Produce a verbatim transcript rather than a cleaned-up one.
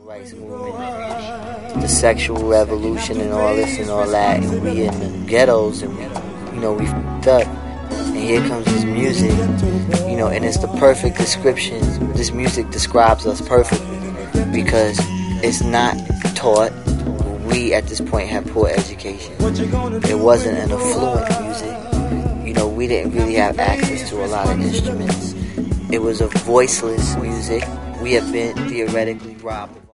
rights movement, the sexual revolution and all this and all that, and we in the ghettos and we, you know, we f***ed up, and here comes this music, you know, and it's the perfect description. This music describes us perfectly because it's not taught. We at this point have poor education. It wasn't an affluent music. You know, we didn't really have access to a lot of instruments. It was a voiceless music. We have been theoretically robbed.